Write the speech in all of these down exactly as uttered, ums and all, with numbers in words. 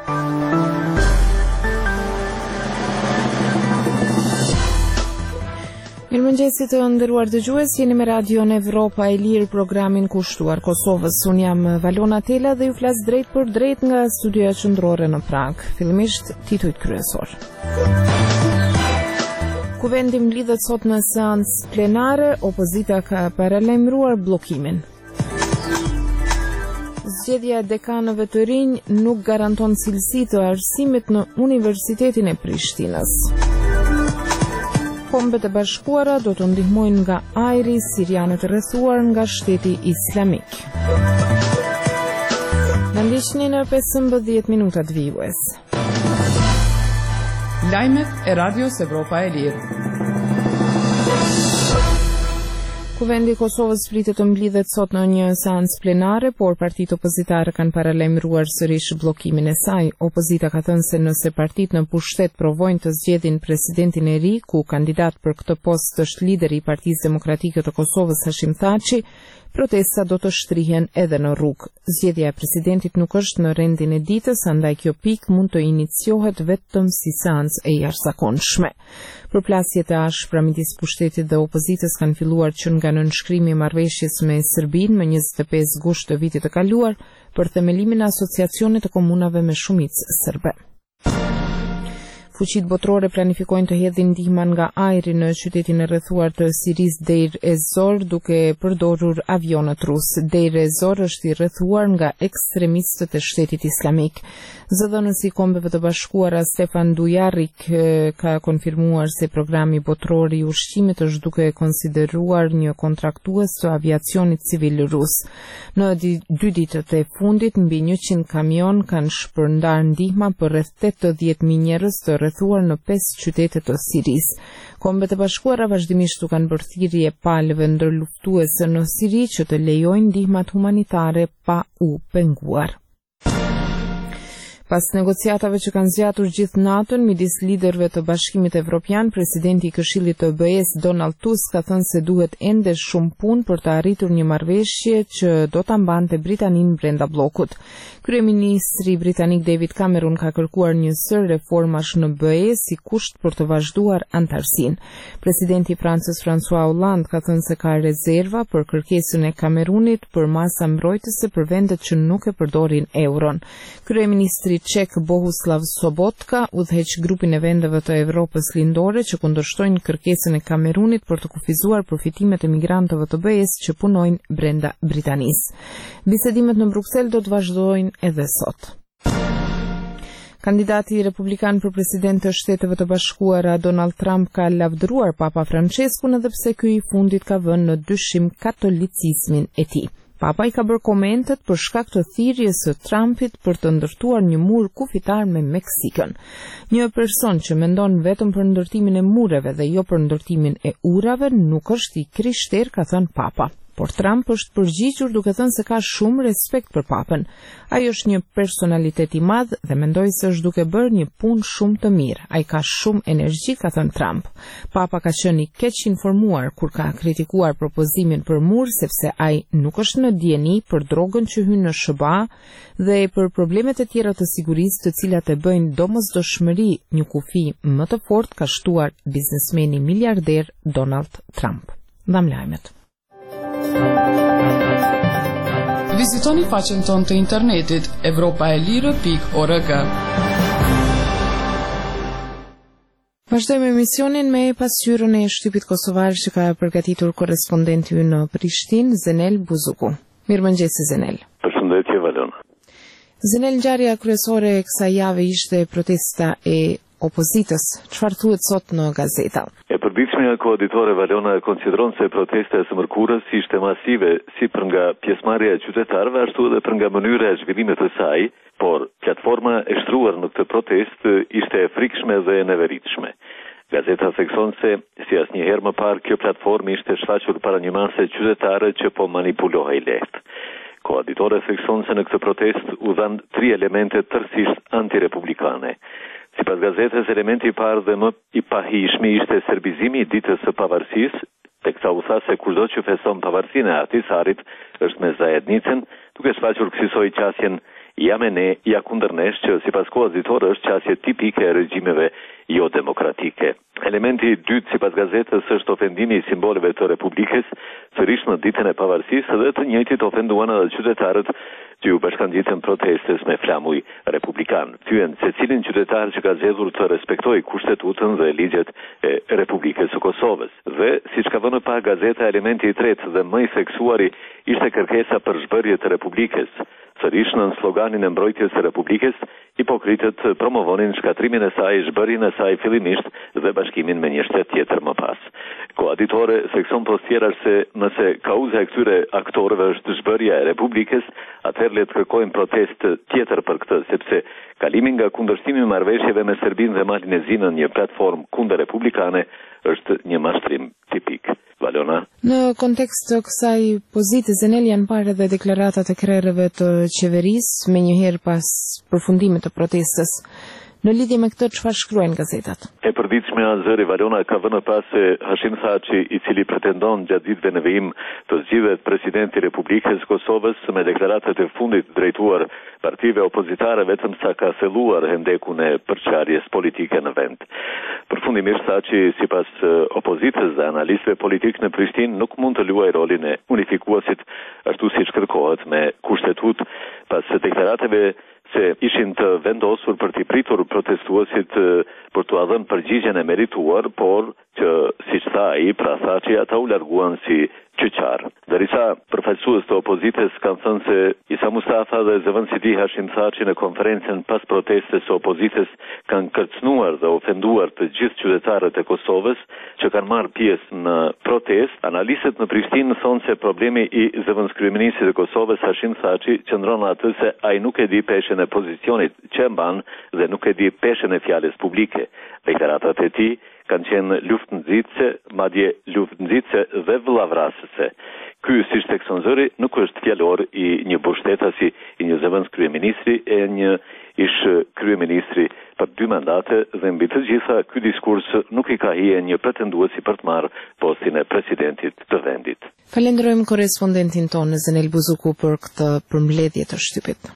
Mirëmëngjesit të nderuar dëgjues, jeni me Radion Evropa e Lirë, programin kushtuar Kosovës. Unë jam Valona Tela dhe ju flas drejt për drejt nga studioja qendrore në Prag. Fillimisht titujt kryesor. Kuvendi mblidhet sot në seancë plenare, opozita ka paralajmëruar bllokimin. Zgjedhja e dekanëve të rinj nuk garanton cilësi të arsimit në Universitetin e Prishtinës. Kombet e Bashkuara do të ndihmojnë nga ajri sirianët e rrethuar nga Shteti Islamik. Na ndiqni në pesëmbëdhjetë minutat vijues. Lajmet e Radios Evropa e Lirë. Kuvendi i Kosovës pritet të mblidhet sot në një seancë plenare, por partitë opozitare kanë paralajmëruar sërish bllokimin e saj. Opozita ka thënë se nëse partitë në pushtet provojnë të zgjedhin presidentin e ri, ku kandidat për këtë post është lideri i Partisë Demokratike të Kosovës Hashim Thaçi, protesta do të shtrihen edhe në rrugë. Zgjedhja e presidentit nuk është në rendin e ditës, andaj kjo pikë mund të iniciohet vetëm si seancë e jashtëzakonshme. Përplasjet e ashpra midis pushtetit dhe opozitës kanë filluar që nga nënshkrimi i marrëveshjes me Serbinë më njëzet e pesë gusht të vitit të kaluar për themelimin e asociacionit të komunave me shumicë serbe. Fuqitë botërore planifikojnë të hedhin ndihmën nga ajri në qytetin e rrethuar të Sirisë Deir ez-Zor duke përdorur avionët rus. Deir ez-Zor është i rrethuar nga ekstremistët e Shtetit Islamik. Zëdhënësi i Kombeve të Bashkuara Stefan Dujarric ka konfirmuar se programi botëror i ushqimit është duke konsideruar një kontraktues të aviacionit civil rus. Në dy ditët e fundit mbi njëqind kamion kanë shpërndar ndihma për rreth tetëdhjetë mijë njerëz të rrethuar në pesë qytete të Sirisë. Kombet e Bashkuara vazhdimisht u kanë bërë thirrje palëve ndërluftuese në Siri që të lejojnë ndihmat humanitare pa u penguar. Pas negociatave që kanë zgjatur gjithë natën midis liderëve të Bashkimit Evropian, presidenti i Këshillit të B E-s Donald Tusk ka thënë se duhet ende shumë punë për të arritur një marrëveshje që do ta mbante Britaninë brenda bllokut. Kryeministri britanik David Cameron ka kërkuar një sër reformash në B E si kusht për të vazhduar antarësinë. Presidenti i Francës François Hollande ka thënë se ka rezerva për kërkesën e Kamerunit për masa mbrojtëse për vendet që nuk e përdorin euron. Kryeministri Çek Bohuslav Sobotka udhëheq grupin e vendeve të Evropës lindore që kundërshtojnë kërkesën e Kamerunit për të kufizuar përfitimet e migrantëve të B E-s që punojnë brenda Britanisë. Bisedimet në Bruksel do të vazhdojnë edhe sot. Kandidati republikan për president të Shteteve të Bashkuara Donald Trump ka lavdëruar Papa Franceskun edhe pse ky i fundit ka vënë në dyshim katolicizmin e tij. Papa i ka bërë komentet për shkak të thirrjes së Trumpit për të ndërtuar një mur kufitar me Meksikën. Një person që mendon vetëm për ndërtimin e mureve dhe jo për ndërtimin e urave nuk është i krishter, ka thënë Papa. Por Trump është përgjigjur duke thënë se ka shumë respekt për Papën. Ai është një personalitet i madh dhe mendoj se është duke bërë një punë shumë të mirë. Ai ka shumë energji, ka thënë Trump. Papa ka qenë i keq informuar kur ka kritikuar propozimin për mur sepse ai nuk është në dieni për drogën që hyn në S B A dhe për problemet e tjera të sigurisë të cilat e bëjnë domosdoshmëri një kufi më të fortë, ka shtuar biznesmeni miliarder Donald Trump. Mbam lajmet. Vizitoni faqen tonë të internetit evropaelire pikë org. Vazhdojmë emisionin me pasqyrën e shtypit kosovar që ka përgatitur korrespondenti ynë në Prishtinë, Zenel Buzuku. Mirëmëngjes Zenel. Përshëndetje Valona. Zenel, ngjarja kryesore e kësaj jave ishte protesta e opozitës. Çfarë thuhet sot në gazeta? E përditshmja koaditore Valona konsideron se protesta e së mërkurës ishte masive si për nga pjesëmarrja e qytetarëve ashtu edhe për nga mënyra e zhvillimit të saj, por platforma e shtruar në këtë protestë ishte e frikshme dhe e neveritshme. Gazeta thekson se si asnjëherë më parë kjo platformë ishte shfaqur para një mase qytetare që po manipulohej lehtë. Koaditore thekson se në këtë protestë u dhanë tri elemente tërësisht antirepublikane. Sipas gazetës, elementi i parë dhe më i pahishmi ishte serbizimi i ditës së pavarësisë, teksa u tha se kushdo që feston pavarësinë e Ahtisarit është me Zajednicën, duke shfaqur kësaj qasjen ja me ne, ja kundër nesh, që sipas koazitorë është qasje tipike e regjimeve jo demokratike. Elementi i dytë sipas gazetës është ofendimi i simboleve të Republikës, sërish në ditën e pavarësisë dhe të njëjtit ofenduan edhe qytetarët që u bashkangjitën protestes me flamuj republikan. Thyen se cilin qytetar që ka zgjedhur të respektojë kushtetutën dhe ligjet e Republikës së Kosovës. Dhe siç ka vënë pa gazeta, elementi i tretë dhe më i theksuari ishte kërkesa për zhbërje të Republikës. Sërish në sloganin e mbrojtjes së Republikës, hipokritët promovonin shkatrimin e saj, zhbërjen e saj fillimisht dhe bashkimin me një shtet tjetër më pas. Koaditore thekson postjera se nëse kauza e këtyre aktorëve është zhbërja e Republikës, atëherë le të kërkojnë protest tjetër për këtë, sepse kalimi nga kundërshtimi i marrëveshjeve me Serbinë dhe Malin e Zi në një platformë kundër republikane është një mashtrim tipik. Valona. Në kontekst të kësaj pozite, Zenel, janë parë edhe deklaratat e krerëve të qeverisë me njëherë pas përfundimit të protestës. Në lidhje me këtë, çfarë shkruajnë gazetat? E përditshme Azeri Valona ka vënë pas se Hashim Thaçi, i cili pretendon gjatë ditëve në vijim të zgjidhet presidenti i Republikës Kosovës, me deklaratat e fundit drejtuar partive opozitare vetëm sa ka thelluar hendekun e përçarjes politike në vend. Përfundimisht Thaçi, sipas opozitës dhe analistëve politik në Prishtinë, nuk mund të luajë rolin e unifikuesit ashtu siç kërkohet me kushtetutë pas deklaratave se ishin të vendosur për t'i pritur protestuesit për t'u dhënë përgjigjen e merituar, por që, siç tha ai, pra Thaçi, ata u larguan si qyqar. Derisa përfaqësues të opozitës kanë thënë se Isa Mustafa dhe zëvendësi i tij Hashim Thaçi në konferencën pas protestës së opozitës kanë kërcënuar dhe ofenduar të gjithë qytetarët e Kosovës që kanë marrë pjesë në protestë. Analistët në Prishtinë thonë se problemi i zëvendëskryeministit të Kosovës Hashim Thaçi qëndron atë se ai nuk e di peshën e pozicionit që e mban dhe nuk e di peshën e fjalës publike. Deklaratat e tij kanë qenë luftënxitëse, madje luftënxitëse dhe vëllavrasëse. Ky, siç thekson Zëri, nuk është fjalor i një mbështetasi i një zëvendës kryeministri e një ish kryeministri për dy mandate dhe mbi të gjitha ky diskurs nuk i ka hije një pretenduesi për të marrë postin e presidentit të vendit. Falenderojmë korrespondentin tonë Zenel Buzuku për këtë përmbledhje të shtypit.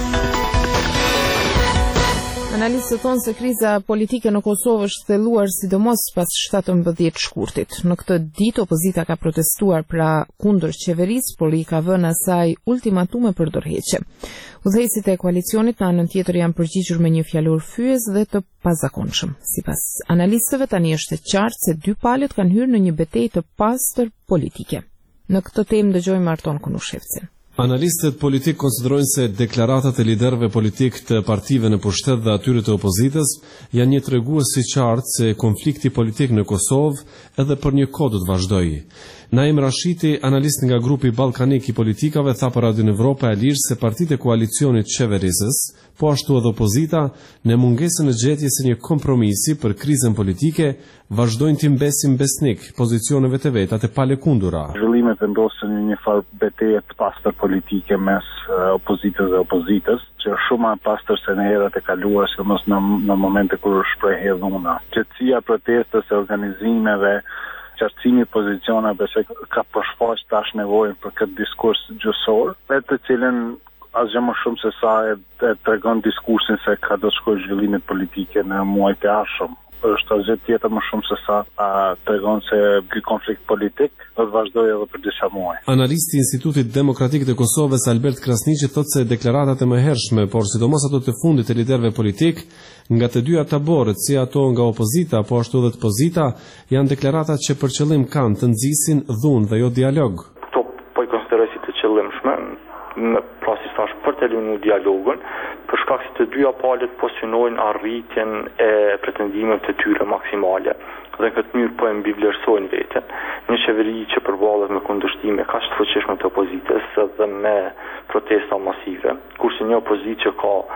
Analistët thonë se kriza politike në Kosovë është thelluar sidomos pas shtatëmbëdhjetë shkurtit. Në këtë ditë opozita ka protestuar pra kundër qeverisë, por i ka vënë asaj ultimatume për dorëheqje. Udhëheqësit e koalicionit në anën tjetër janë përgjigjur me një fjalor fyes dhe të pazakonshëm. Sipas analistëve, tani është e qartë se dy palët kanë hyrë në një betejë të pastër politike. Në këtë temë dëgjojmë Arton Kunushevcin. Analistët politik konsiderojnë se deklaratat e liderëve politik të partive në pushtet dhe atyre të opozitës janë një tregues i qartë se konflikti politik në Kosovë edhe për një kohë do të vazhdojë. Naim Rashiti, analist nga grupi ballkanik i politikave, tha për Radion Evropa e Lirë se partitë e koalicionit qeverisës, po ashtu edhe opozita, në mungesën e gjetjes së një kompromisi për krizën politike, vazhdojnë të mbesin besnik pozicioneve të veta të palekundura. Zhvillimet vendosin një farë betejë të pastër politike mes opozitës dhe opozitës, që është shumë më pastër se në herat e kaluara, sidomos në, në momente kur shprehej dhuna. Qetësia protestës e organizimeve, qartësimi i pozicioneve se ka përshfaq tash nevojën për këtë diskurs gjyqësor, me të cilën asgjë më shumë se sa e, e tregon diskursin se ka do të shkojë zhvillimet politike në muajt e ardhshëm. Është asgjë tjetër më shumë se sa a, tregon se ky konflikt politik do të vazhdojë edhe për disa muaj. Analisti i Institutit Demokratik të Kosovës Albert Krasniqi thotë se deklaratat e mëhershme, por sidomos ato të fundit të liderëve politik, nga të dyja taborët, si ato nga opozita, po ashtu edhe të pozita, janë deklaratat që për qëllim kanë të nxisin dhunë dhe jo dialog. Këto po i konsideroj si të qëllimshme, në plasë thash për të lënë dialogun, për shkak se të dyja palët po synojnë arritjen e pretendimeve të tyre maksimale. Dhe në këtë mënyrë po e mbivlerësojnë veten. Një qeveri që përballet me kundërshtime kaq të fuqishme të opozitës dhe me protesta masive, kurse një opozitë që ka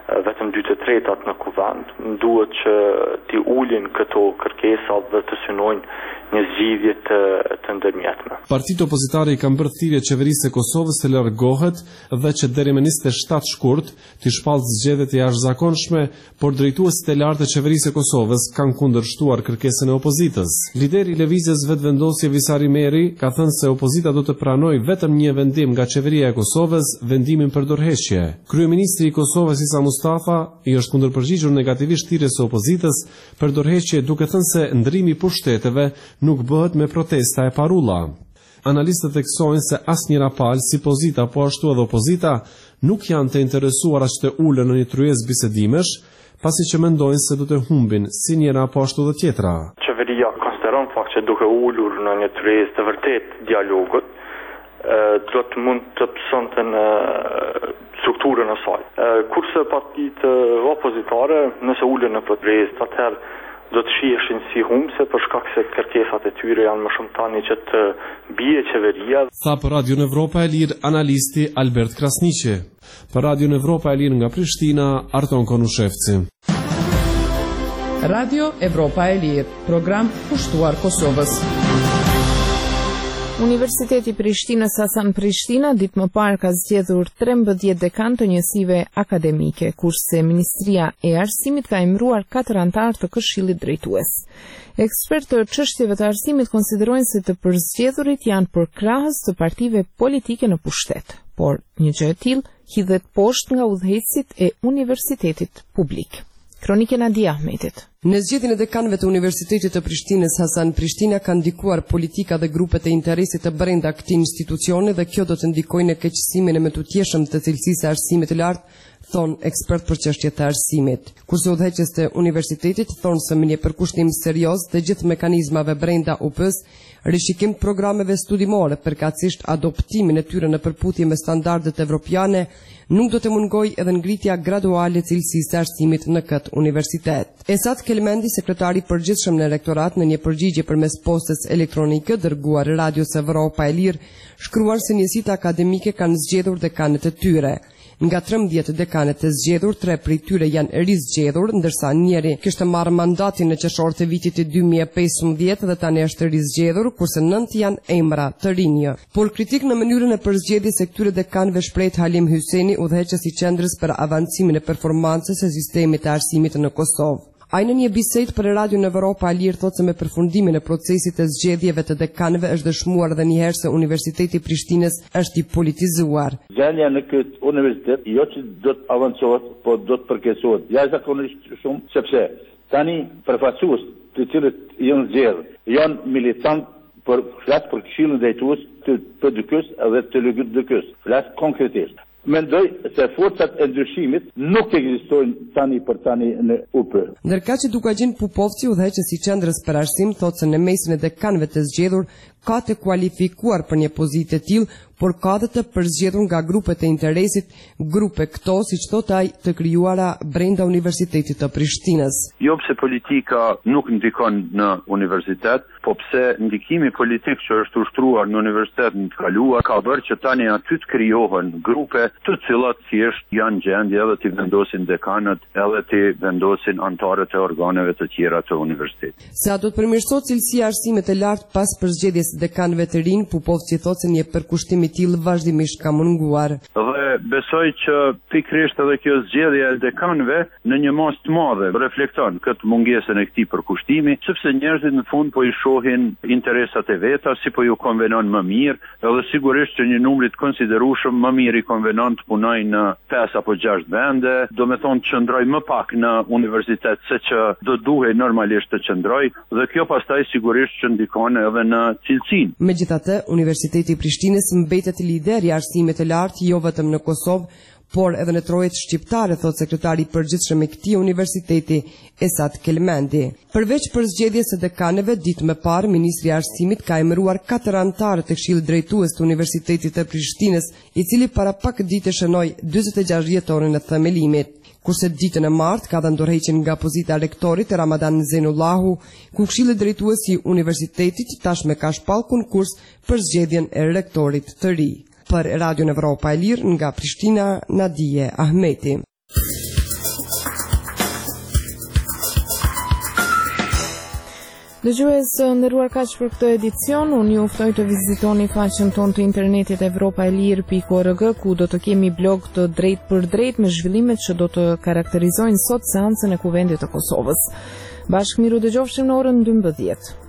vetëm dy të tretat në kuvend, duhet që t'i ulin këto kërkesa dhe të synojnë një zgjidhje të, të ndërmjetme. Partitë opozitare i kanë bërë thirrje qeverisë së Kosovës të largohet dhe që deri më njëzet e shtatë shkurt të shpallë zgjedhjet e jashtëzakonshme, por drejtuesit e lartë të qeverisë së Kosovës kanë kundërshtuar kërkesën e opozitës. Lideri i lëvizjes Vetëvendosje Visari Meri ka thënë se opozita do të pranojë vetëm një vendim nga qeveria e Kosovës, vendimin për dorëheqje. Kryeministri i Kosovës Isa Mustafa i është kundërpërgjigjur negativisht thirrjes së opozitës për dorëheqje, duke thënë se ndrimi i pushteteve nuk bëhet me protesta e parulla. Analistët theksojnë se asnjëra palë, si pozita po ashtu edhe opozita, nuk janë të interesuara që të ulen në një tryezë bisedimesh, pasi që mendojnë se do të humbin si njëra po ashtu dhe tjetra. Qeveria konsideron fakt që duke ulur në një tryezë të vërtet dialogut, do të mund të pësonte në strukturën e saj. Kurse partitë opozitare, nëse ulen në tryezë, atëherë do të shiheshin si humbse për shkak se kërkesat e tyre janë më shumë tani që të bie qeveria. Tha për Radio Evropa e Lirë analisti Albert Krasniqi. Për Radio Evropa e Lirë nga Prishtina, Arton Konushevci. Radio Evropa e Lirë, program pushtuar Kosovës. Universiteti Prishtinës Hasan Prishtina ditë më parë ka zgjedhur trembëdhjetë dekan të njësive akademike, kurse Ministria e Arsimit ka emëruar katër anëtar të Këshillit Drejtues. Ekspertë të çështjeve të arsimit konsiderojnë se të përzgjedhurit janë përkrahës të partive politike në pushtet, por një gjë e tillë hidhet poshtë nga udhëheqësit e universitetit publik. Kronike Nadia Ahmetit. Në zgjedhjen e dekanëve të Universitetit të Prishtinës Hasan Prishtina kanë ndikuar politika dhe grupet e interesit të brenda këtij institucioni dhe kjo do të ndikojë në keqësimin e më të tjeshëm të cilësisë së arsimit të lartë, thonë ekspert për çështjet të arsimit. Kurse udhëheqës të universitetit thonë se me një përkushtim serioz të gjithë mekanizmave brenda U P-s, rishikim të programeve studimore, përkatësisht adoptimin e tyre në përputhje me standardet evropiane, nuk do të mungoj edhe ngritja graduale e cilësisë së arsimit në këtë universitet. Esat Kelmendi, sekretari i përgjithshëm në rektorat, në një përgjigje përmes postës elektronike dërguar Radios Evropa e Lirë, shkruan se njësitë akademike kanë zgjedhur dekanët e tyre. Nga trembëdhjetë dekanët e zgjedhur, tre prej tyre janë rizgjedhur, ndërsa njëri kishte marrë mandatin në qershor të vitit dy mijë e pesëmbëdhjetë dhe tani është rizgjedhur, kurse nëntë janë emra të rinj. Por kritik në mënyrën e përzgjedhjes së këtyre dekanëve shpreh Halim Hyseni, udhëheqës i Qendrës për avancimin e performancës së sistemit të arsimit në Kosovë. Ai në një bisedë për Radio në Evropa e Lirë thotë se me përfundimin e procesit të zgjedhjeve të dekanëve është dëshmuar edhe një herë se Universiteti i Prishtinës është i politizuar. Gjendja në këtë universitet jo që do të avancohet, po do të përkeqësohet. Jashtëzakonisht shumë, sepse tani përfaqësues të cilët janë zgjedhur, janë militant për flas për Këshillin Drejtues të P D K-s edhe të L G D K-s. Flas konkretisht. Mendoj se forcat e ndryshimit nuk ekzistojnë tani për tani në U P. Ndërkaq që Dukagjin Pupovci, udhëheqës i Qendrës për Arsim, thotë se në mesin e dekanëve të zgjedhur ka të kualifikuar për një pozitë të tillë, por ka dhe të përzgjedhur nga grupet e interesit, grupe këto, siç thotë ai, të krijuara brenda Universitetit të Prishtinës. Jo pse politika nuk ndikon në universitet, po pse ndikimi politik që është ushtruar në universitetin të kaluar ka bërë që tani aty të krijohen grupe të cilat thjesht janë gjendje edhe të vendosin dekanët, edhe të vendosin anëtarët e organeve të tjera të universitetit. Sa do të përmirësohet cilësia e arsimit të lartë pas përzgjedhjes së dekanëve të rinj, Pupovci thotë se një përkushtim i tillë vazhdimisht ka munguar. Dhe besoj që pikërisht edhe kjo zgjedhje e dekanëve në një masë të madhe reflekton këtë mungesën e këtij përkushtimi, sepse njerëzit në fund po i shohin interesat e veta, si po ju konvenon më mirë, edhe sigurisht që një numër të konsiderueshëm më mirë i konvenon të punojë në pesë apo gjashtë vende, do të thonë të qëndroj më pak në universitet se që do duhej normalisht të qëndroj, dhe kjo pastaj sigurisht që ndikon edhe në cilësinë. Megjithatë, Universiteti i Prishtinës mbetet lider i arsimit të lartë jo vetëm në Kosovë, por edhe në trojet shqiptare, thot sekretari i përgjithshëm i këtij universiteti, Esat Kelmendi. Përveç përzgjedhjes së dekanëve, ditë më parë, Ministri i Arsimit ka emëruar katër anëtarë të Këshillit Drejtues të Universitetit të Prishtinës, i cili para pak ditë shënoi dyzet e gjashtë dhjetorin e themelimit. Kurse ditën e martë ka dhënë dorëheqjen nga pozita e rektorit Ramadan Zenullahu, ku Këshilli Drejtues i universitetit tashmë ka shpall konkurs për zgjedhjen e rektorit të ri. Për Radio Evropa e Lirë nga Prishtina, Nadije Ahmeti. Dëgjues, nderuar, kaq për këtë edicion. Unë ju ftoj të vizitoni faqen tonë të internetit evropaelir pikë org, ku do të kemi blog të drejt për drejt me zhvillimet që do të karakterizojnë sot seancën e Kuvendit të Kosovës. Bashkë miru dëgjofshim në orën dymbëdhjetë.